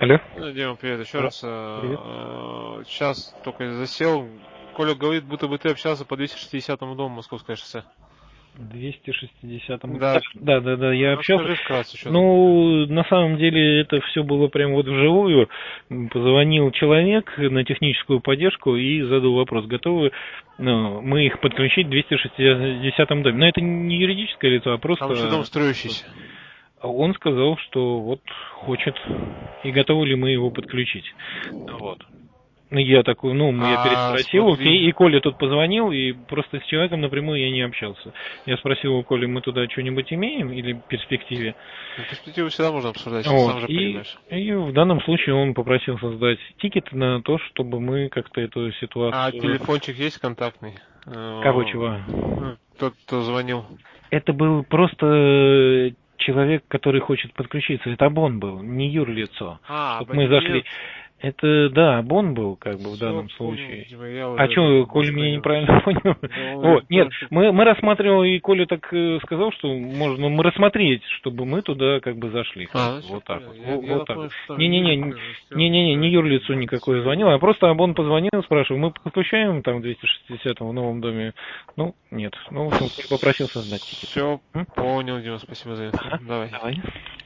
Алло. Дима, привет еще Да, раз. привет. Сейчас только засел. Коля говорит, будто бы ты общался по 260-му дому Московское шоссе. 260-м. Да. Да, я общался. Расскажи вкратце, что там. Ну, на самом деле это все было прям вот вживую. Позвонил человек на техническую поддержку и задал вопрос, готовы мы их подключить в 260-м доме. Но это не юридическое лицо, а Там еще дом просто строящийся. он сказал, что вот хочет и готовы ли мы его подключить. Вот. Я такой, я переспросил, Смотри. окей, и Коля тут позвонил, и просто с человеком напрямую я не общался. Я спросил у Коли, мы туда что-нибудь имеем или в перспективе? Ну, перспективу всегда можно обсуждать, Вот, сам же и, понимаешь. и в данном случае он попросил создать тикет на то, чтобы мы как-то эту А ситуацию... телефончик есть контактный? Кого чего? Тот, кто звонил. Это был просто человек, который хочет подключиться. Это Абон был, не юрлицо. Чтобы мы зашли. Абонемент. Это, да, Абон был, как бы, в Все, данном понял, случае. Дима, я А уже что, Коля вас меня понял. неправильно понял? Ну, Вот, нет, мы рассматривали, и Коля так сказал, что можно мы рассмотреть, чтобы мы туда как бы зашли. Как бы, все вот так понял. вот. Я Вот так так понял, вот. что там Не-не-не, юрист все. не юрлицу никакое звонил, а просто Абон позвонил, спрашивал, мы подключаем там 260 в новом доме? Ну, нет. Ну, в общем, Коля попросил создать тикет. Все понял, Дима, спасибо за инфу. Ага, Давай. давай.